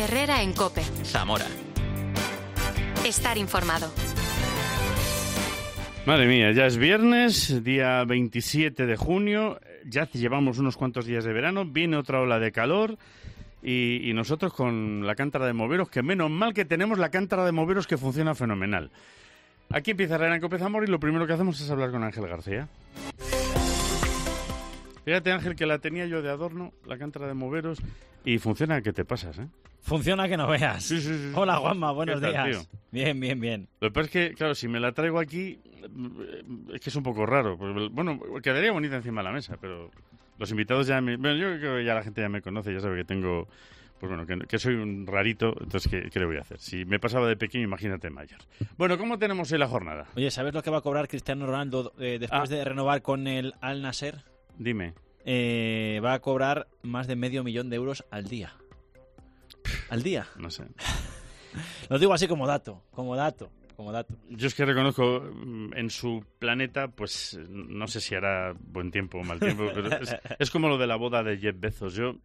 Herrera en COPE. Zamora. Estar informado. Madre mía, ya es viernes, día 27 de junio, ya llevamos unos cuantos días de verano, viene otra ola de calor y nosotros con la cántara de moveros, que menos mal que tenemos la cántara de moveros que funciona fenomenal. Aquí empieza Herrera en COPE Zamora y lo primero que hacemos es hablar con Ángel García. Fíjate, Ángel, que la tenía yo de adorno, la cántara de moveros, y funciona que te pasas, ¿eh? Funciona que no veas. Sí. Hola, Juanma, buenos ¿Qué tal, días. tío? Bien. Lo que pasa es que, claro, si me la traigo aquí, es que es un poco raro. Bueno, quedaría bonita encima de la mesa, pero los invitados ya me... Bueno, yo creo que ya la gente ya me conoce, ya sabe que tengo... Pues bueno, que soy un rarito, entonces ¿qué le voy a hacer? Si me pasaba de pequeño, imagínate mayor. Bueno, ¿cómo tenemos hoy la jornada? Oye, ¿sabes lo que va a cobrar Cristiano Ronaldo después de renovar con el Al Nassr? Dime. Va a cobrar más de $500,000 de euros al día. ¿Al día? No sé. Lo digo así como dato. Yo es que reconozco en su planeta, pues no sé si hará buen tiempo o mal tiempo, pero es como lo de la boda de Jeff Bezos. Yo,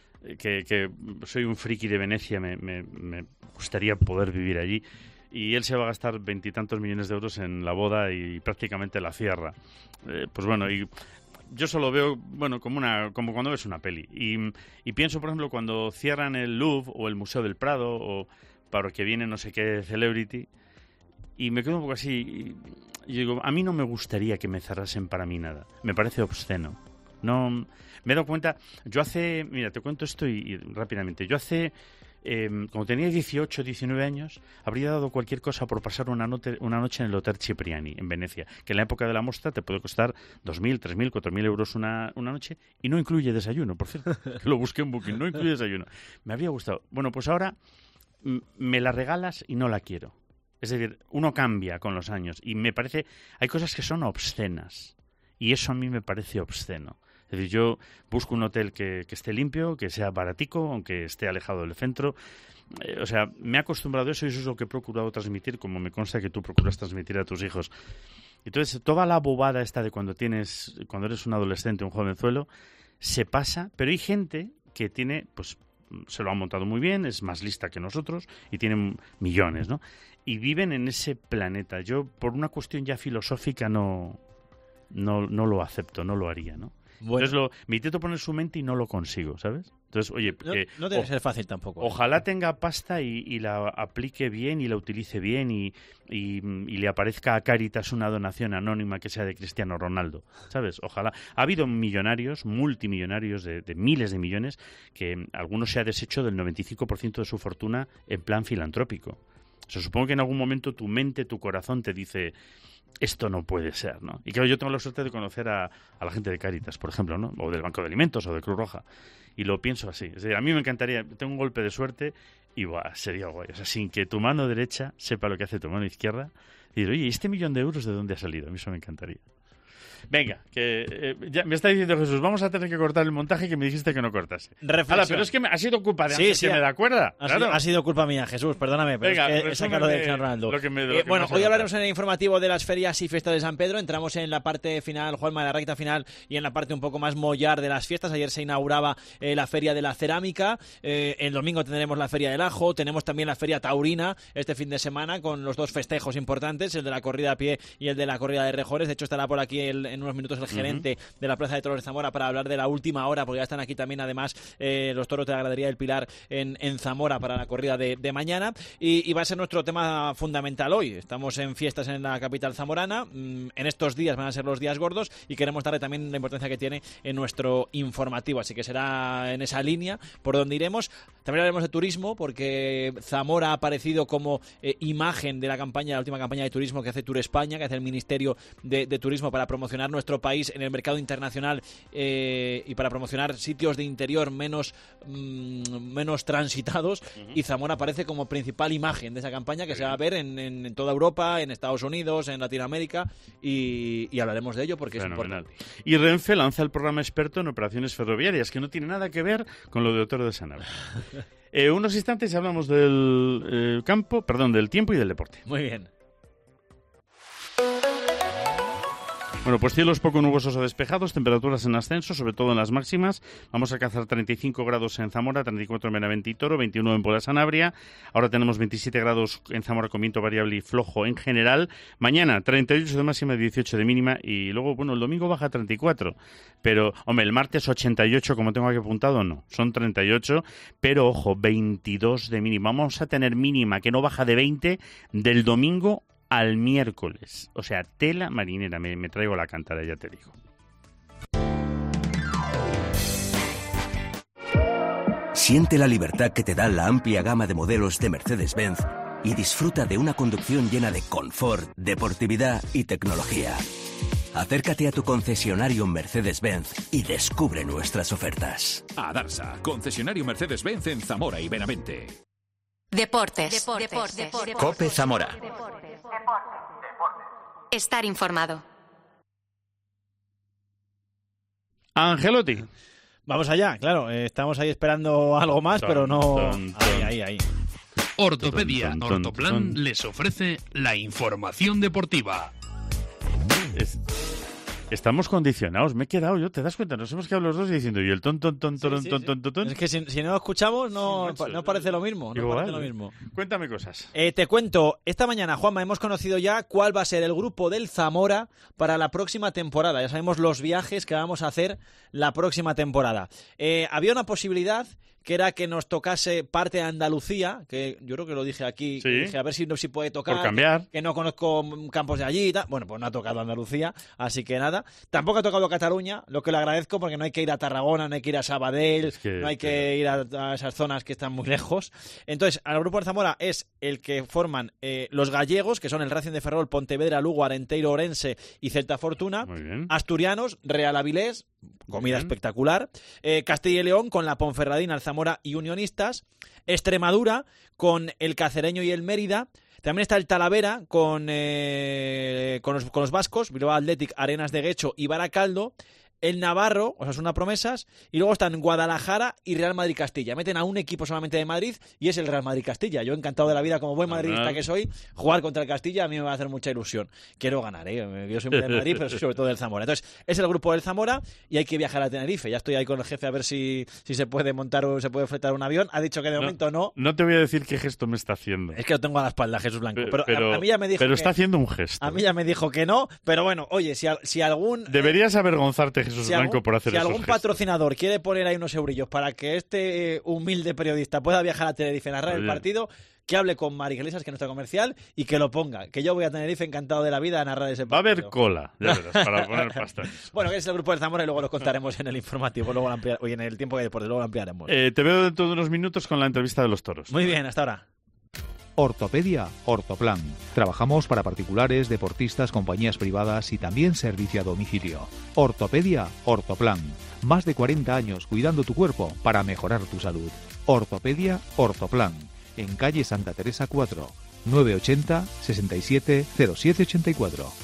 que soy un friki de Venecia, me gustaría poder vivir allí. Y él se va a gastar 20 y tantos millones de euros en la boda y prácticamente la cierra. Pues bueno, y yo solo veo, bueno, como cuando ves una peli. Y pienso, por ejemplo, cuando cierran el Louvre o el Museo del Prado o para que viene no sé qué celebrity, y me quedo un poco así. Y digo, a mí no me gustaría que me cerrasen para mí nada. Me parece obsceno. No, me he dado cuenta, mira, te cuento esto y rápidamente. Yo cuando tenía 18, 19 años, habría dado cualquier cosa por pasar una noche en el Hotel Cipriani, en Venecia, que en la época de la Mostra te puede costar 2.000, 3.000, 4.000 euros una noche, y no incluye desayuno, por cierto, que lo busqué en Booking, no incluye desayuno. Me habría gustado. Bueno, pues ahora me la regalas y no la quiero. Es decir, uno cambia con los años, y me parece, hay cosas que son obscenas, y eso a mí me parece obsceno. Es decir, yo busco un hotel que esté limpio, que sea baratico, aunque esté alejado del centro. O sea, me he acostumbrado a eso y eso es lo que he procurado transmitir, como me consta que tú procuras transmitir a tus hijos. Entonces, toda la bobada esta de cuando eres un adolescente, un jovenzuelo, se pasa, pero hay gente que tiene, pues, se lo ha montado muy bien, es más lista que nosotros y tienen millones, ¿no? Y viven en ese planeta. Yo, por una cuestión ya filosófica, no lo acepto, no lo haría, ¿no? Bueno. Entonces me intento poner su mente y no lo consigo, ¿sabes? Entonces, oye, no debe ser fácil tampoco. Ojalá tenga pasta y la aplique bien y la utilice bien y le aparezca a Cáritas una donación anónima que sea de Cristiano Ronaldo, ¿sabes? Ojalá. Ha habido millonarios, multimillonarios de miles de millones, que algunos se ha deshecho del 95% de su fortuna en plan filantrópico. O sea, supongo que en algún momento tu mente, tu corazón te dice... Esto no puede ser, ¿no? Y claro, yo tengo la suerte de conocer a la gente de Cáritas, por ejemplo, ¿no? O del Banco de Alimentos o de Cruz Roja. Y lo pienso así. Es decir, a mí me encantaría, tengo un golpe de suerte y sería guay. O sea, sin que tu mano derecha sepa lo que hace tu mano izquierda. Y decir, oye, ¿y este $1.000.000 de dónde ha salido? A mí eso me encantaría. Venga, que ya me está diciendo Jesús, vamos a tener que cortar el montaje que me dijiste que no cortase. Ala, pero es que ha sido culpa de Ángel, que me da cuerda. Ha sido culpa mía, Jesús, perdóname, pero venga, es que he sacado de Ronaldo. Bueno, hoy hablaremos en el informativo de las ferias y fiestas de San Pedro. Entramos en la parte final, Juanma, en la recta final y en la parte un poco más mollar de las fiestas. Ayer se inauguraba la Feria de la Cerámica, el domingo tendremos la Feria del Ajo, tenemos también la Feria Taurina este fin de semana con los dos festejos importantes, el de la corrida a pie y el de la corrida de rejores. De hecho, estará por aquí en unos minutos el gerente de la Plaza de Toros de Zamora para hablar de la última hora, porque ya están aquí también además los toros de la Gradería del Pilar en Zamora para la corrida de mañana y va a ser nuestro tema fundamental hoy. Estamos en fiestas en la capital zamorana, en estos días van a ser los días gordos y queremos darle también la importancia que tiene en nuestro informativo, así que será en esa línea por donde iremos. También hablaremos de turismo, porque Zamora ha aparecido como imagen de la última campaña de turismo que hace Tour España, que hace el Ministerio de Turismo para promocionar nuestro país en el mercado internacional y para promocionar sitios de interior menos transitados, y Zamora aparece como principal imagen de esa campaña que se va a ver en toda Europa, en Estados Unidos, en Latinoamérica, y hablaremos de ello porque es importante. Y Renfe lanza el programa experto en operaciones ferroviarias, que no tiene nada que ver con lo de Otero de Sanabria. Unos instantes hablamos del tiempo y del deporte. Muy bien. Bueno, pues cielos poco nubosos o despejados, temperaturas en ascenso, sobre todo en las máximas. Vamos a alcanzar 35 grados en Zamora, 34 en Benavente y Toro, 21 en Puebla Sanabria. Ahora tenemos 27 grados en Zamora con viento variable y flojo en general. Mañana 38 de máxima y 18 de mínima. Y luego, bueno, el domingo baja a 34. Pero, hombre, el martes 88, como tengo aquí apuntado, no. Son 38, pero, ojo, 22 de mínima. Vamos a tener mínima que no baja de 20 del domingo al miércoles. O sea, tela marinera. Me traigo la cántara, ya te digo. Siente la libertad que te da la amplia gama de modelos de Mercedes-Benz y disfruta de una conducción llena de confort, deportividad y tecnología. Acércate a tu concesionario Mercedes-Benz y descubre nuestras ofertas. Adarsa, concesionario Mercedes-Benz en Zamora y Benavente. Deportes. COPE Zamora. Estar informado. Angelotti. Vamos allá, claro. Estamos ahí esperando algo más, pero no... Ahí. Ortopedia Ortoplan les ofrece la información deportiva. Estamos condicionados, me he quedado yo, ¿te das cuenta? Nos hemos quedado los dos diciendo, y el ton. Es que si no lo escuchamos no parece lo mismo. Cuéntame cosas. Te cuento, esta mañana, Juanma, hemos conocido ya cuál va a ser el grupo del Zamora para la próxima temporada. Ya sabemos los viajes que vamos a hacer la próxima temporada. Había una posibilidad que era que nos tocase parte de Andalucía, que yo creo que lo dije aquí, sí. Que dije a ver si puede tocar, por cambiar. Que no conozco campos de allí y tal. Bueno, pues no ha tocado Andalucía, así que nada. Tampoco ha tocado Cataluña, lo que le agradezco porque no hay que ir a Tarragona, no hay que ir a Sabadell, no hay que ir a esas zonas que están muy lejos. Entonces, al grupo de Zamora es el que forman los gallegos, que son el Racing de Ferrol, Pontevedra, Lugo, Arenteiro, Orense y Celta Fortuna. Asturianos, Real Avilés, comida espectacular. Castilla y León con la Ponferradina, el Zamora y Unionistas. Extremadura con el Cacereño y el Mérida. También está el Talavera con los vascos, Bilbao Athletic, Arenas de Guecho y Baracaldo. El Navarro, Osasuna Promesas, y luego están Guadalajara y Real Madrid Castilla. Meten a un equipo solamente de Madrid y es el Real Madrid Castilla. Yo encantado de la vida, como buen madridista que soy, jugar contra el Castilla a mí me va a hacer mucha ilusión. Quiero ganar, yo soy muy de Madrid, pero soy sobre todo del Zamora. Entonces, es el grupo del Zamora y hay que viajar a Tenerife. Ya estoy ahí con el jefe a ver si se puede montar o se puede fletar un avión. Ha dicho que de momento no. No te voy a decir qué gesto me está haciendo. Es que lo tengo a la espalda, Jesús Blanco. Pero a mí ya me dijo pero está haciendo un gesto. A mí ya me dijo que no, pero bueno, oye, si algún... Deberías avergonzarte, Jesús Blanco, por hacer si algún patrocinador quiere poner ahí unos eurillos para que este humilde periodista pueda viajar a Tenerife a narrar el partido, que hable con Mari Iglesias, que es nuestra comercial, y que lo ponga. Que yo voy a Tenerife encantado de la vida a narrar ese partido. Va a haber cola, ya verás, para poner pasteles. Bueno, que es el grupo del Zamora y luego lo contaremos en el informativo, hoy en el tiempo de deportes, luego lo ampliaremos. Te veo dentro de unos minutos con la entrevista de los toros. Muy bien, hasta ahora. Ortopedia Ortoplan. Trabajamos para particulares, deportistas, compañías privadas y también servicio a domicilio. Ortopedia Ortoplan. Más de 40 años cuidando tu cuerpo para mejorar tu salud. Ortopedia Ortoplan. En calle Santa Teresa 4, 980 67 0784.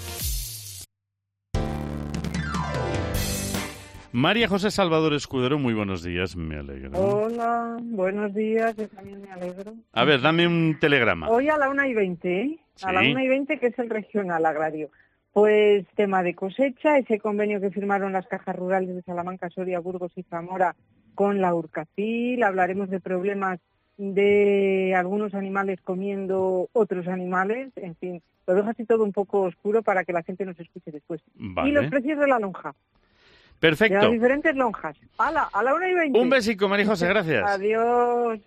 María José Salvador Escudero, muy buenos días, me alegro. Hola, buenos días, yo también me alegro. A ver, dame un telegrama. Hoy a la 1:20, ¿eh? ¿Sí? A la 1:20, que es el regional agrario. Pues tema de cosecha, ese convenio que firmaron las cajas rurales de Salamanca, Soria, Burgos y Zamora con la Urcapil. Hablaremos de problemas de algunos animales comiendo otros animales, en fin, lo dejo así todo un poco oscuro para que la gente nos escuche después. Vale. Y los precios de la lonja. Perfecto. De las diferentes lonjas. A la 1:20. Un besico, María José, gracias. Adiós.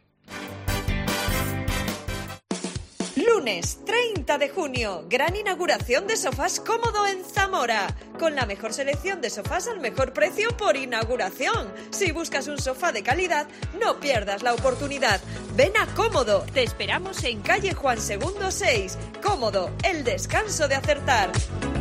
Lunes 30 de junio, gran inauguración de Sofás Cómodo en Zamora, con la mejor selección de sofás al mejor precio por inauguración. Si buscas un sofá de calidad, no pierdas la oportunidad. Ven a Cómodo, te esperamos en calle Juan II 6. Cómodo, el descanso de acertar.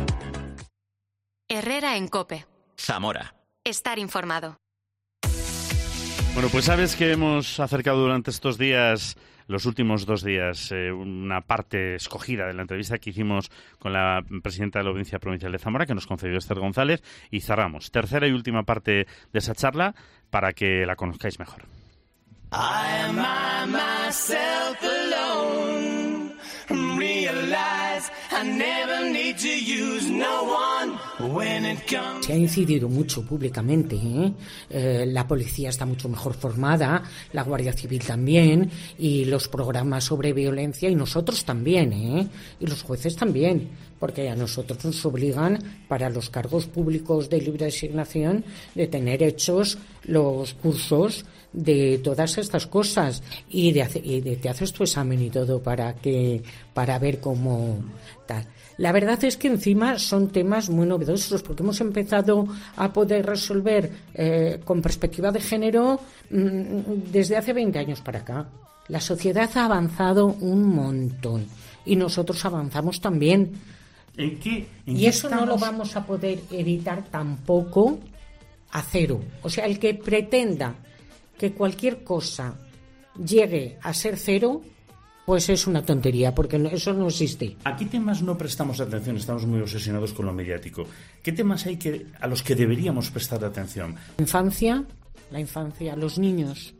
Herrera en COPE. Zamora. Estar informado. Bueno, pues sabes que hemos acercado durante estos días, los últimos 2 días, una parte escogida de la entrevista que hicimos con la presidenta de la Audiencia Provincial de Zamora, que nos concedió Esther González, y cerramos. Tercera y última parte de esa charla para que la conozcáis mejor. I am myself alone. Realize Se ha incidido mucho públicamente, la policía está mucho mejor formada, la Guardia Civil también, y los programas sobre violencia, y nosotros también, y los jueces también, porque a nosotros nos obligan, para los cargos públicos de libre designación, de tener hechos los cursos de todas estas cosas, y te haces tu examen y todo para ver cómo tal. La verdad es que encima son temas muy novedosos, porque hemos empezado a poder resolver con perspectiva de género desde hace 20 años para acá. La sociedad ha avanzado un montón y nosotros avanzamos también. Y eso no lo vamos a poder evitar tampoco a cero. O sea, el que pretenda que cualquier cosa llegue a ser cero, pues es una tontería, porque eso no existe. ¿A qué temas no prestamos atención? Estamos muy obsesionados con lo mediático. ¿Qué temas hay a los que deberíamos prestar atención? La infancia, los niños.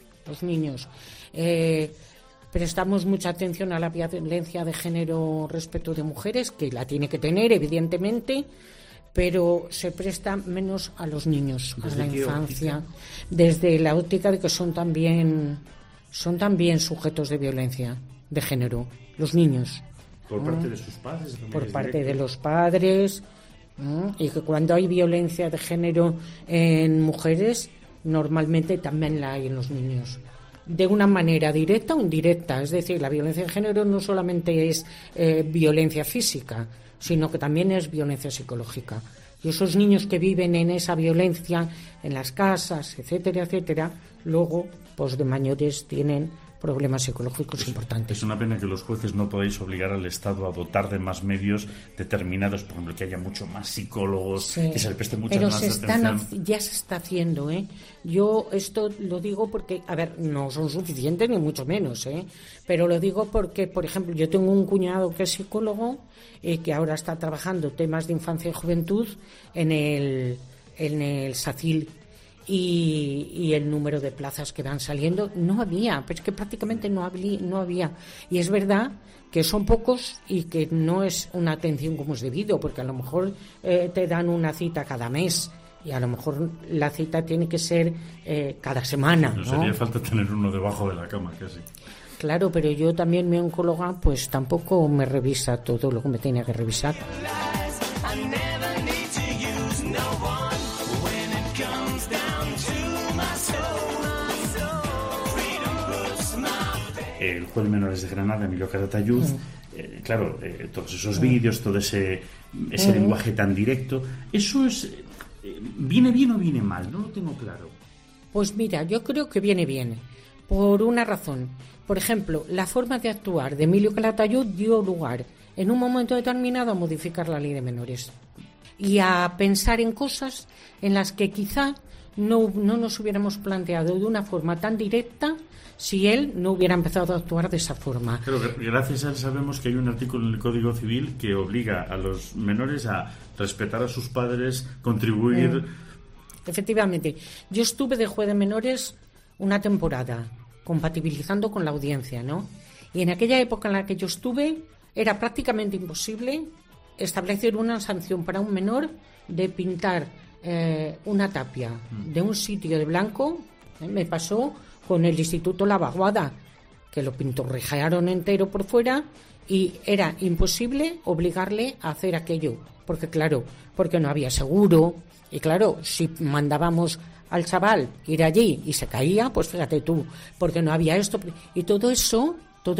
Prestamos mucha atención a la violencia de género respecto de mujeres, que la tiene que tener, evidentemente, pero se presta menos a los niños, a la infancia, desde la óptica de que son también sujetos de violencia de género, los niños. ¿Por parte de sus padres? Por parte de los padres, y que cuando hay violencia de género en mujeres, normalmente también la hay en los niños. De una manera directa o indirecta, es decir, la violencia de género no solamente es violencia física, sino que también es violencia psicológica. Y esos niños que viven en esa violencia, en las casas, etcétera, etcétera, luego, pues de mayores tienen problemas psicológicos importantes. Es una pena que los jueces no podáis obligar al Estado a dotar de más medios determinados, por ejemplo, que haya mucho más psicólogos, sí, que se le preste mucha más atención. Ya se está haciendo, Yo esto lo digo porque, a ver, no son suficientes ni mucho menos, pero lo digo porque, por ejemplo, yo tengo un cuñado que es psicólogo, que ahora está trabajando temas de infancia y juventud en el SACIL, y el número de plazas que van saliendo no había, pero es que prácticamente no había, y es verdad que son pocos y que no es una atención como es debido, porque a lo mejor te dan una cita cada mes y a lo mejor la cita tiene que ser cada semana, ¿no? Sería falta tener uno debajo de la cama casi. Claro, pero yo también, mi oncóloga, pues tampoco me revisa todo lo que me tenía que revisar. El juez de menores de Granada, Emilio Caratayud, claro, todos esos vídeos, todo ese lenguaje tan directo, ¿eso viene bien o viene mal? No lo tengo claro. Pues mira, yo creo que viene bien, por una razón. Por ejemplo, la forma de actuar de Emilio Caratayud dio lugar, en un momento determinado, a modificar la ley de menores y a pensar en cosas en las que quizá no nos hubiéramos planteado de una forma tan directa si él no hubiera empezado a actuar de esa forma. Pero gracias a él sabemos que hay un artículo en el Código Civil que obliga a los menores a respetar a sus padres, contribuir... Efectivamente. Yo estuve de juez de menores una temporada, compatibilizando con la audiencia, ¿no? Y en aquella época en la que yo estuve, era prácticamente imposible establecer una sanción para un menor de pintar una tapia de un sitio de blanco. Me pasó con el Instituto La Vaguada, que lo pintorrejaron entero por fuera y era imposible obligarle a hacer aquello, porque no había seguro, y claro, si mandábamos al chaval ir allí y se caía, pues fíjate tú, porque no había esto, y todo eso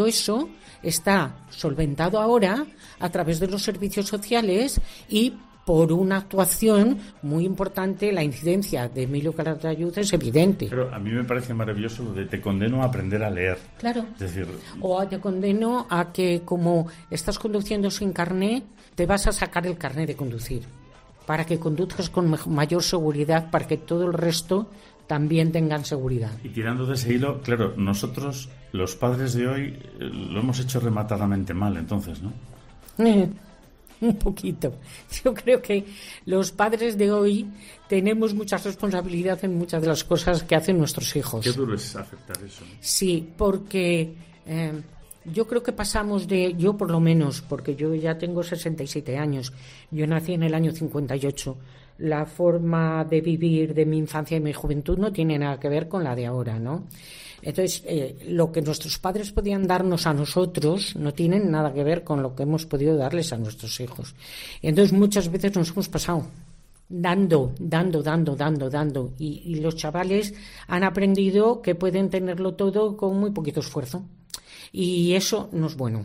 está solventado ahora a través de los servicios sociales y por una actuación muy importante. La incidencia de Emilio Caratayud es evidente. Pero a mí me parece maravilloso lo de te condeno a aprender a leer. Claro. Es decir, o te condeno a que, como estás conduciendo sin carné, te vas a sacar el carné de conducir, para que conduzcas con mayor seguridad, para que todo el resto también tengan seguridad. Y tirando de ese hilo, claro, nosotros, los padres de hoy, lo hemos hecho rematadamente mal, entonces, ¿no? Un poquito. Yo creo que los padres de hoy tenemos mucha responsabilidad en muchas de las cosas que hacen nuestros hijos. Qué duro es aceptar eso, ¿no? Sí, porque Yo creo que pasamos yo por lo menos, porque yo ya tengo 67 años, yo nací en el año 58, la forma de vivir de mi infancia y mi juventud no tiene nada que ver con la de ahora, ¿no? Entonces, lo que nuestros padres podían darnos a nosotros no tiene nada que ver con lo que hemos podido darles a nuestros hijos. Entonces, muchas veces nos hemos pasado dando, y los chavales han aprendido que pueden tenerlo todo con muy poquito esfuerzo. Y eso no es bueno.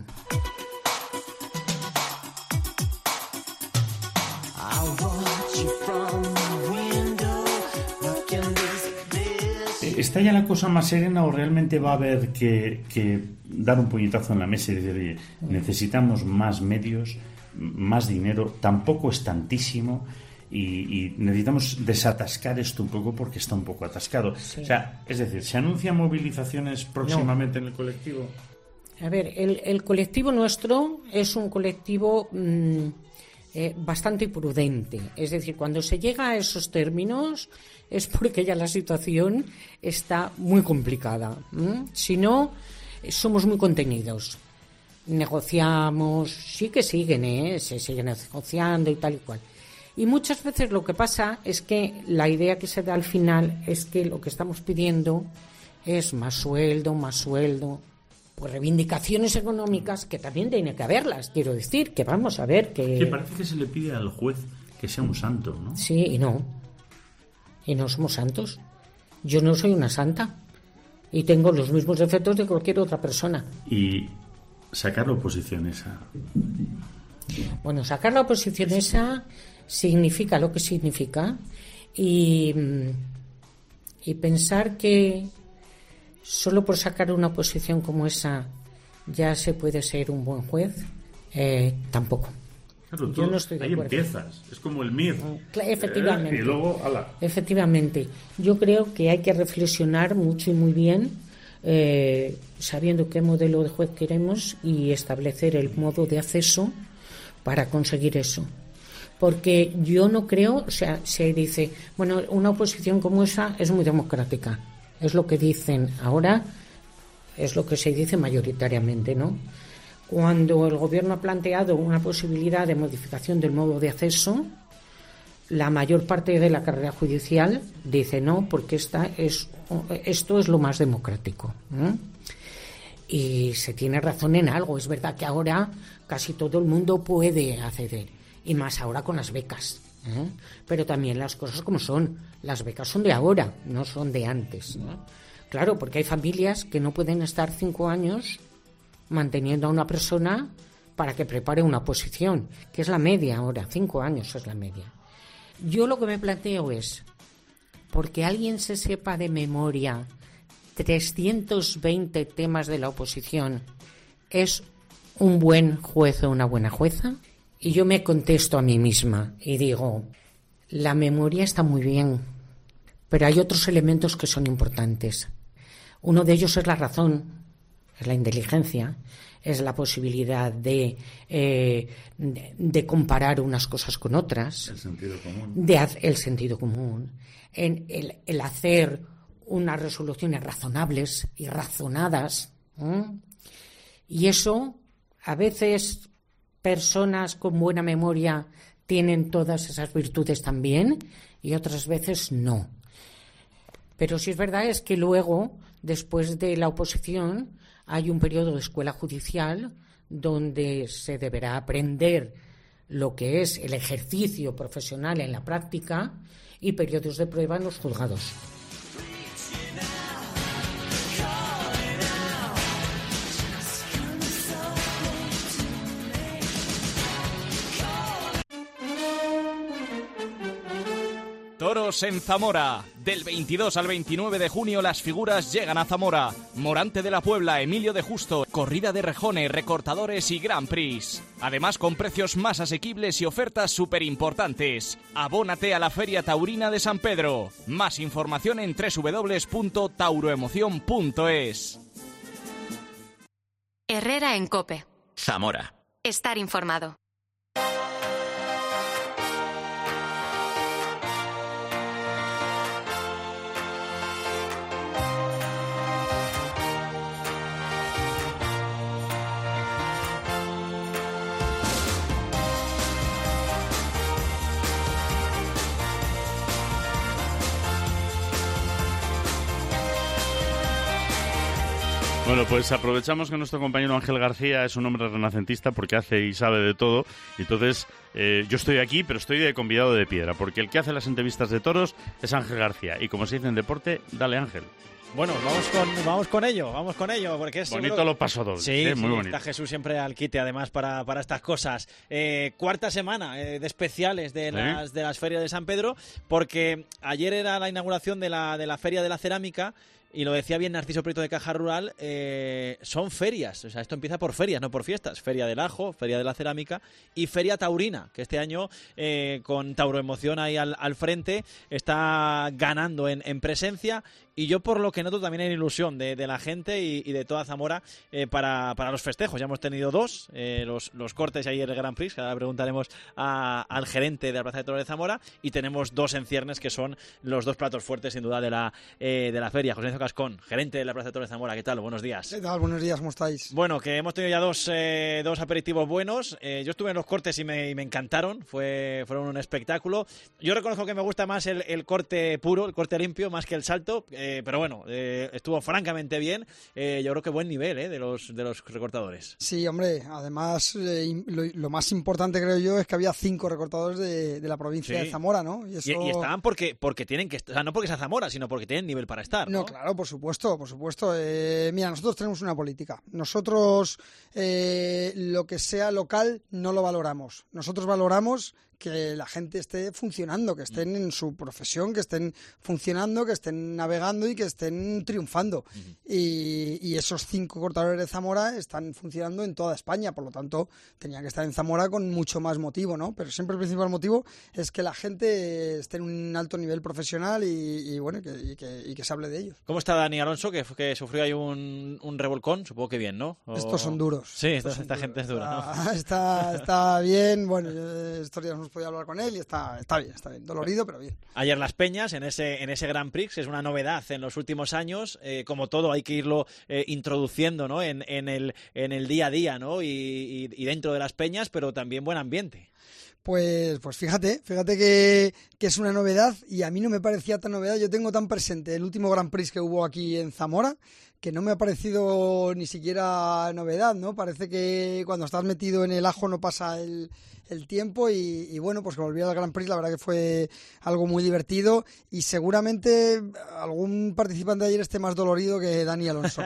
¿Está ya la cosa más serena o realmente va a haber que dar un puñetazo en la mesa y decir, oye, necesitamos más medios, más dinero, tampoco es tantísimo y necesitamos desatascar esto un poco porque está un poco atascado? Sí. O sea, es decir, ¿se anuncian movilizaciones próximamente en el colectivo? A ver, el colectivo nuestro es un colectivo bastante prudente. Es decir, cuando se llega a esos términos es porque ya la situación está muy complicada. Si no, somos muy contenidos. Negociamos, sí que siguen, se siguen negociando y tal y cual. Y muchas veces lo que pasa es que la idea que se da al final es que lo que estamos pidiendo es más sueldo. Pues reivindicaciones económicas que también tiene que haberlas, quiero decir, que vamos a ver que... Que parece que se le pide al juez que sea un santo, ¿no? Sí, y no somos santos. Yo no soy una santa y tengo los mismos defectos de cualquier otra persona. Y sacar la oposición esa... Bueno, sacar la oposición esa significa lo que significa y pensar que solo por sacar una posición como esa ya se puede ser un buen juez, tampoco. Claro, yo no estoy de acuerdo. Ahí empiezas, es como el MIR. Efectivamente. Y luego, ala. Efectivamente. Yo creo que hay que reflexionar mucho y muy bien, sabiendo qué modelo de juez queremos y establecer el modo de acceso para conseguir eso. Porque yo no creo, o sea, se dice, bueno, una oposición como esa es muy democrática. Es lo que dicen ahora, es lo que se dice mayoritariamente, ¿no? Cuando el gobierno ha planteado una posibilidad de modificación del modo de acceso, la mayor parte de la carrera judicial dice no, porque esto es lo más democrático, ¿eh? Y se tiene razón en algo. Es verdad que ahora casi todo el mundo puede acceder, y más ahora con las becas, ¿eh? Pero también las cosas como son. Las becas son de ahora, no son de antes, ¿no? Claro, porque hay familias que no pueden estar 5 años manteniendo a una persona para que prepare una oposición, que es la media ahora, 5 años es la media. Yo lo que me planteo es, porque alguien se sepa de memoria 320 temas de la oposición, ¿es un buen juez o una buena jueza? Y yo me contesto a mí misma y digo, la memoria está muy bien, pero hay otros elementos que son importantes. Uno de ellos es la razón, es la inteligencia, es la posibilidad de comparar unas cosas con otras. El sentido común. El sentido común. El hacer unas resoluciones razonables y razonadas. Y eso, a veces, personas con buena memoria tienen todas esas virtudes también y otras veces no. Pero sí es verdad es que luego, después de la oposición, hay un periodo de escuela judicial donde se deberá aprender lo que es el ejercicio profesional en la práctica y periodos de prueba en los juzgados. Toros en Zamora. Del 22 al 29 de junio las figuras llegan a Zamora. Morante de la Puebla, Emilio de Justo, corrida de rejones, recortadores y Grand Prix. Además con precios más asequibles y ofertas súper importantes. Abónate a la Feria Taurina de San Pedro. Más información en www.tauroemoción.es. Herrera en COPE. Zamora. Estar informado. Bueno, pues aprovechamos que nuestro compañero Ángel García es un hombre renacentista porque hace y sabe de todo. Entonces, yo estoy aquí, pero estoy de convidado de piedra, porque el que hace las entrevistas de toros es Ángel García. Y como se dice en deporte, dale, Ángel. Bueno, vamos con ello, porque es bonito lo paso doble. Sí, muy bonito. Está Jesús siempre al quite, además, para estas cosas. Cuarta semana de especiales de las ferias de San Pedro, porque ayer era la inauguración de la Feria de la Cerámica. Y lo decía bien Narciso Prieto de Caja Rural, son ferias, o sea, esto empieza por ferias, no por fiestas. Feria del Ajo, Feria de la Cerámica y Feria Taurina, que este año, con Tauroemoción ahí al frente, está ganando en presencia. Y yo, por lo que noto, también hay ilusión de la gente y de toda Zamora para los festejos. Ya hemos tenido dos, los cortes y ayer el Grand Prix, que ahora preguntaremos al gerente de la Plaza de Toros de Zamora, y tenemos dos en ciernes que son los dos platos fuertes, sin duda, de la feria. José Ignacio Cascón, gerente de la Plaza de Toros de Zamora, ¿qué tal? Buenos días. ¿Qué tal? Buenos días, ¿cómo estáis? Bueno, que hemos tenido ya dos aperitivos buenos. Yo estuve en los cortes y me encantaron, fueron un espectáculo. Yo reconozco que me gusta más el corte puro, el corte limpio, más que el salto. Pero bueno, estuvo francamente bien. Yo creo que buen nivel de los recortadores. Sí, hombre, además lo más importante, creo yo, es que había 5 recortadores de la provincia de Zamora, ¿no? Y estaban porque tienen que, o sea, no porque sea Zamora, sino porque tienen nivel para estar, ¿no? No, claro, por supuesto. Mira, nosotros tenemos una política. Nosotros lo que sea local no lo valoramos. Nosotros valoramos que la gente esté funcionando, que estén en su profesión, que estén funcionando, que estén navegando y que estén triunfando. Y esos 5 cortadores de Zamora están funcionando en toda España, por lo tanto tenían que estar en Zamora con mucho más motivo, ¿no? Pero siempre el principal motivo es que la gente esté en un alto nivel profesional y que se hable de ellos. ¿Cómo está Dani Alonso, que sufrió ahí un revolcón? Supongo que bien, ¿no? Estos son duros. Sí, esta gente es dura, ¿no? Está bien, bueno, estos días hemos podido hablar con él y está bien, dolorido, pero bien. Ayer Las Peñas, en ese Grand Prix, que es una novedad en los últimos años, como todo hay que irlo introduciendo, ¿no? en el día a día, ¿no? Y dentro de Las Peñas, pero también buen ambiente. Pues fíjate que es una novedad y a mí no me parecía tan novedad. Yo tengo tan presente el último Grand Prix que hubo aquí en Zamora que no me ha parecido ni siquiera novedad, ¿no? Parece que cuando estás metido en el ajo no pasa el tiempo y bueno, pues que volví al Grand Prix, la verdad que fue algo muy divertido y seguramente algún participante de ayer esté más dolorido que Dani Alonso.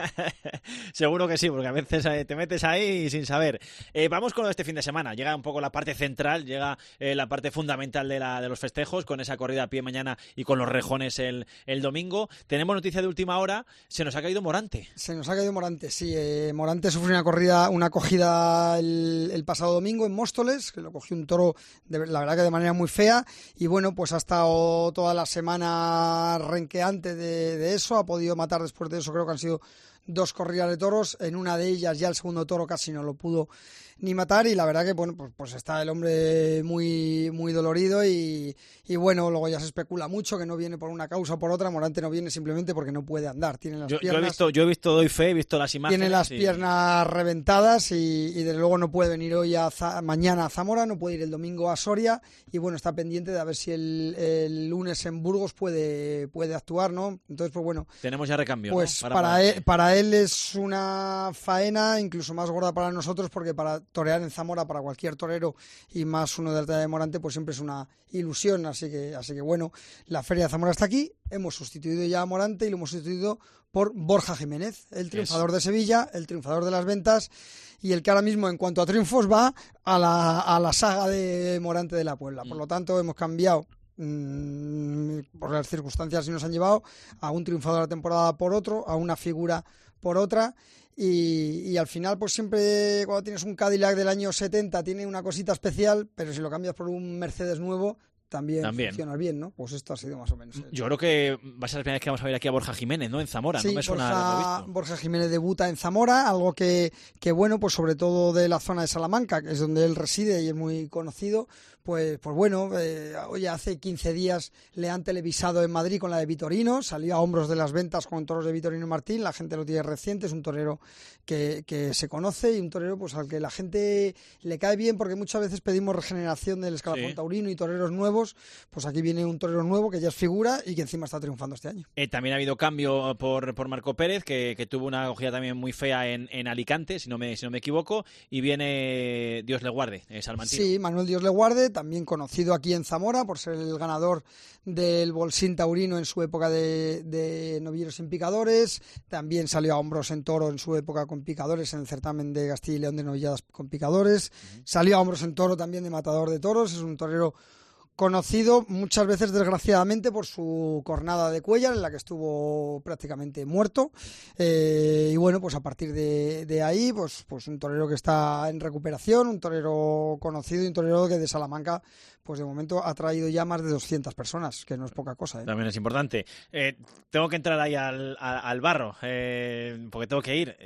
Seguro que sí, porque a veces te metes ahí sin saber. Vamos con este fin de semana, llega un poco la parte central, llega la parte fundamental de los festejos, con esa corrida a pie mañana y con los rejones el domingo. Tenemos noticia de última hora, se nos ha caído Morante. Se nos ha caído Morante, sí. Morante sufrió una acogida el pasado domingo en Móstoles, que lo cogió un toro, la verdad que de manera muy fea, y bueno, pues ha estado toda la semana renqueante de eso, ha podido matar después de eso, creo que han sido 2 corridas de toros, en una de ellas ya el segundo toro casi no lo pudo ni matar y la verdad que bueno, pues está el hombre muy, muy dolorido y bueno, luego ya se especula mucho que no viene por una causa o por otra. Morante no viene simplemente porque no puede andar, tiene las piernas... Yo he visto, doy fe, he visto las imágenes. Tiene las piernas reventadas y desde luego no puede venir mañana a Zamora, no puede ir el domingo a Soria y bueno, está pendiente de a ver si el lunes en Burgos puede actuar, ¿no? Entonces, pues bueno... Tenemos ya recambio, pues ¿no? Para él es una faena incluso más gorda para nosotros porque para torear en Zamora para cualquier torero y más uno de la talla de Morante pues siempre es una ilusión, así que bueno, la Feria de Zamora está aquí, hemos sustituido ya a Morante y lo hemos sustituido por Borja Jiménez, el triunfador de Sevilla, el triunfador de las ventas y el que ahora mismo en cuanto a triunfos va a la saga de Morante de la Puebla. Por lo tanto hemos cambiado por las circunstancias que nos han llevado a un triunfador de la temporada por otro, a una figura por otra y al final pues siempre cuando tienes un Cadillac del año 70 tiene una cosita especial, pero si lo cambias por un Mercedes nuevo también funcionas bien, ¿no? Pues esto ha sido más o menos. Yo creo que va a ser la primera vez que vamos a ver aquí a Borja Jiménez, ¿no? En Zamora, sí, no me suena Borja Jiménez debuta en Zamora, algo que bueno, pues sobre todo de la zona de Salamanca, que es donde él reside y es muy conocido, pues bueno, oye, hace 15 días le han televisado en Madrid con la de Vitorino, salió a hombros de las ventas con toros de Vitorino Martín, la gente lo tiene reciente, es un torero que se conoce y un torero pues al que la gente le cae bien porque muchas veces pedimos regeneración del escalafón taurino y toreros nuevos sucesivos, pues aquí viene un torero nuevo que ya es figura y que encima está triunfando este año. También ha habido cambio por Marco Pérez, que tuvo una acogida también muy fea en Alicante, si no me equivoco, y viene Dios le guarde, salmantino. Sí, Manuel Dios le guarde, también conocido aquí en Zamora por ser el ganador del Bolsín taurino en su época de novilleros sin picadores, también salió a hombros en toro en su época con picadores en el certamen de Castilla y León de novilladas con picadores, salió a hombros en toro también de matador de toros, es un torero conocido muchas veces desgraciadamente por su cornada de Cuéllar en la que estuvo prácticamente muerto, y bueno, pues a partir de ahí pues un torero que está en recuperación, un torero conocido y un torero que de Salamanca pues de momento ha traído ya más de 200 personas, que no es poca cosa, ¿eh? También es importante. Tengo que entrar ahí al barro, porque tengo que ir.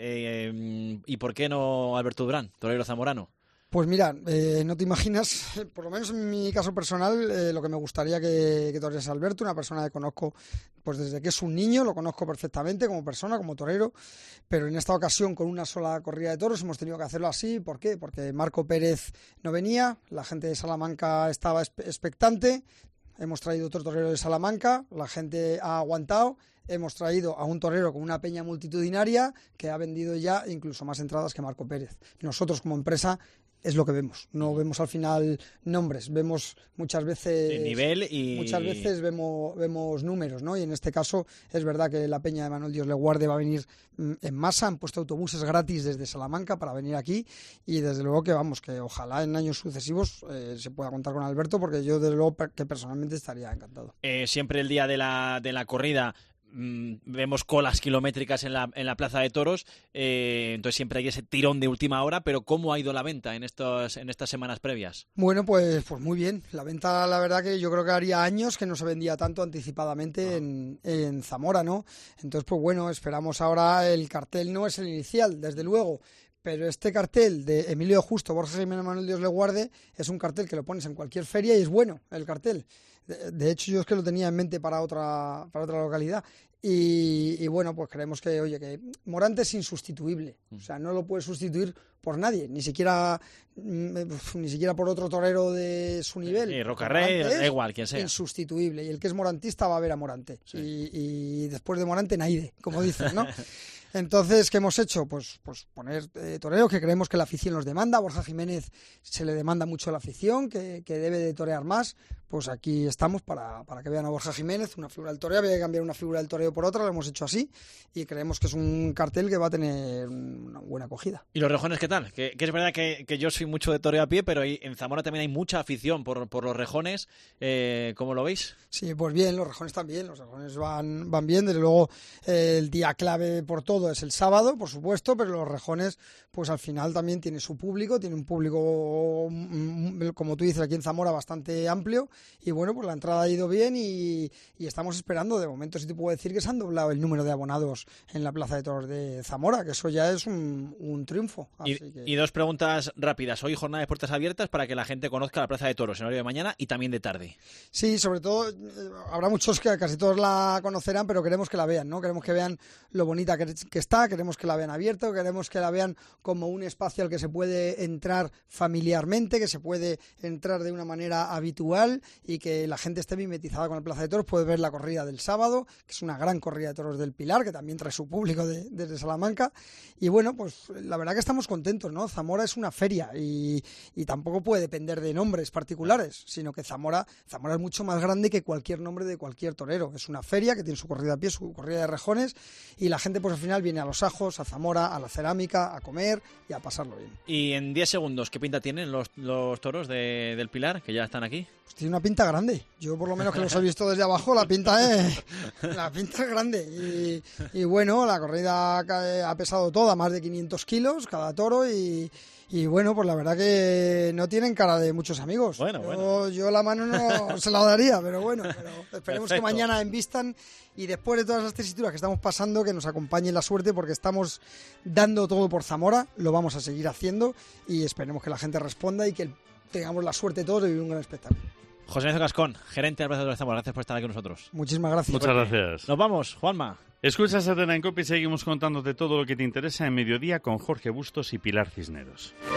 ¿Y por qué no Alberto Durán, torero zamorano? Pues mira, no te imaginas, por lo menos en mi caso personal, lo que me gustaría que torease Alberto, una persona que conozco pues desde que es un niño, lo conozco perfectamente como persona, como torero, pero en esta ocasión con una sola corrida de toros hemos tenido que hacerlo así. ¿Por qué? Porque Marco Pérez no venía, la gente de Salamanca estaba expectante, hemos traído otro torero de Salamanca, la gente ha aguantado. Hemos traído a un torero con una peña multitudinaria que ha vendido ya incluso más entradas que Marco Pérez. Nosotros como empresa es lo que vemos, no vemos al final nombres, vemos muchas veces el nivel y muchas veces vemos números, ¿no? Y en este caso es verdad que la peña de Manuel Dios le guarde va a venir en masa, han puesto autobuses gratis desde Salamanca para venir aquí y desde luego que vamos, que ojalá en años sucesivos se pueda contar con Alberto, porque yo desde luego que personalmente estaría encantado. Siempre el día de la corrida vemos colas kilométricas en la plaza de toros, entonces siempre hay ese tirón de última hora, pero ¿cómo ha ido la venta en estas semanas previas? Bueno, pues muy bien, la venta la verdad que yo creo que haría años que no se vendía tanto anticipadamente en Zamora, ¿no? Entonces pues bueno, esperamos ahora, el cartel no es el inicial, desde luego, pero este cartel de Emilio Justo, Borja Jiménez, Manuel Dios le guarde, es un cartel que lo pones en cualquier feria y es bueno el cartel. De hecho, yo es que lo tenía en mente para otra localidad. Y bueno, pues creemos que Morante es insustituible. O sea, no lo puede sustituir por nadie, ni siquiera por otro torero de su nivel. Sí, Rocarrey, da igual, quien sea. Insustituible. Y el que es morantista va a ver a Morante. Sí. Y después de Morante, Naide, como dicen, ¿no? Entonces, ¿qué hemos hecho? Pues poner toreros que creemos que la afición los demanda. Borja Jiménez se le demanda mucho a la afición, que debe de torear más. Pues aquí estamos para que vean a Borja Jiménez, una figura del toreo. Había que cambiar una figura del toreo por otra, lo hemos hecho así y creemos que es un cartel que va a tener una buena acogida. ¿Y los rejones qué tal? Que es verdad que yo soy mucho de toreo a pie, pero en Zamora también hay mucha afición por los rejones. ¿Cómo lo veis? Sí, pues bien, los rejones también, los rejones van bien. Desde luego el día clave por todo es el sábado, por supuesto, pero los rejones pues al final también tiene su público, tiene un público, como tú dices, aquí en Zamora bastante amplio. Y bueno, pues la entrada ha ido bien y estamos esperando. De momento sí te puedo decir que se han doblado el número de abonados en la Plaza de Toros de Zamora, que eso ya es un triunfo. Y dos preguntas rápidas. Hoy jornada de puertas abiertas para que la gente conozca la Plaza de Toros en horario de mañana y también de tarde. Sí, sobre todo habrá muchos que casi todos la conocerán, pero queremos que la vean, ¿no? Queremos que vean lo bonita que está, queremos que la vean abierto, queremos que la vean como un espacio al que se puede entrar familiarmente, que se puede entrar de una manera habitual y que la gente esté mimetizada con la Plaza de Toros. Puede ver la corrida del sábado, que es una gran corrida de toros del Pilar, que también trae su público desde Salamanca. Y bueno, pues la verdad que estamos contentos, ¿no? Zamora es una feria y tampoco puede depender de nombres particulares, sino que Zamora es mucho más grande que cualquier nombre de cualquier torero. Es una feria que tiene su corrida a pie, su corrida de rejones, y la gente pues al final viene a Los Ajos, a Zamora, a la cerámica, a comer y a pasarlo bien. Y en 10 segundos, ¿qué pinta tienen los toros del Pilar, que ya están aquí? Pues tiene una pinta grande. Yo por lo menos que los he visto desde abajo, la pinta es grande. Y bueno, la corrida ha pesado toda, más de 500 kilos cada toro y bueno, pues la verdad que no tienen cara de muchos amigos. Yo la mano no se la daría, pero bueno, esperemos que mañana envistan y después de todas las tesituras que estamos pasando, que nos acompañe la suerte, porque estamos dando todo por Zamora, lo vamos a seguir haciendo y esperemos que la gente responda y que tengamos la suerte todos de vivir un gran espectáculo. José Lorenzo Cascón, gerente de Plaza de Toros de Zamora, gracias por estar aquí con nosotros. Muchísimas gracias. Muchas gracias. Nos vamos, Juanma. Escuchas a Atena en Cope y seguimos contándote todo lo que te interesa en Mediodía con Jorge Bustos y Pilar Cisneros.